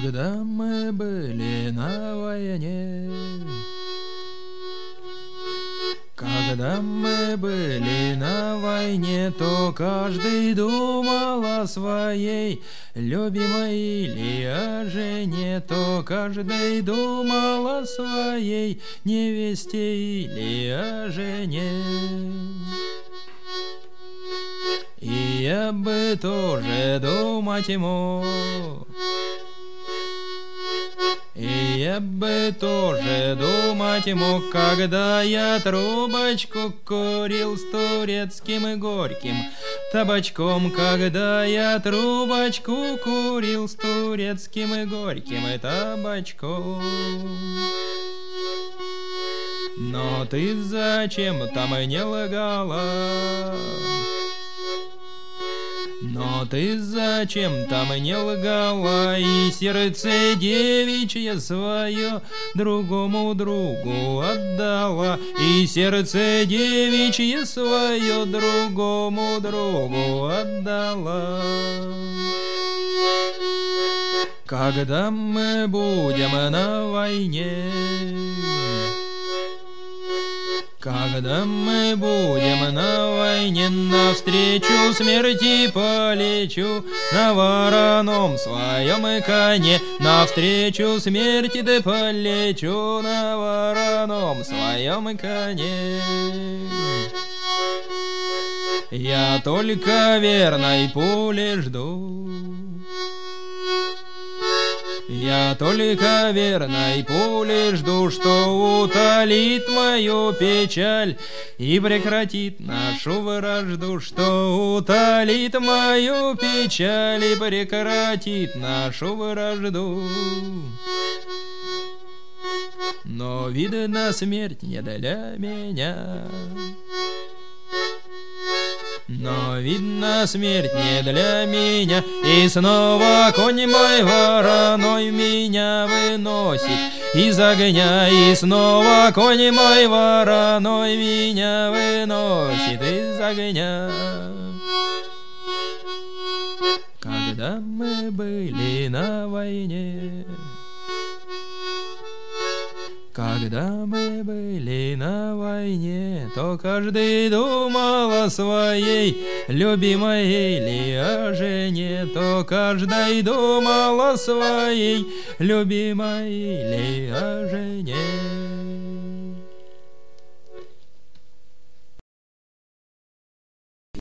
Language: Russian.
Когда мы были на войне, когда мы были на войне, то каждый думал о своей любимой или о жене, то каждый думал о своей невесте или о жене. И я бы тоже думать мог, и я бы тоже думать мог, когда я трубочку курил с турецким и горьким табачком, когда я трубочку курил с турецким и горьким табачком. Но ты зачем там не лгала? Но ты зачем там не лгала и сердце девичье свое другому другу отдала, и сердце девичье свое другому другу отдала? Когда мы будем на войне, когда мы будем на войне, навстречу смерти полечу на вороном своем коне, навстречу смерти да полечу на вороном своем коне. Я только верной пули жду, я только верной пули жду, что утолит мою печаль и прекратит нашу вражду, что утолит мою печаль и прекратит нашу вражду. Но, видно, смерть не для меня, но, видно, смерть не для меня, и снова конь мой вороной меня выносит из огня, и снова конь мой вороной меня выносит из огня. Когда мы были на войне, когда мы были на войне, то каждый думал о своей любимой или о жене, то каждый думал о своей любимой или о жене.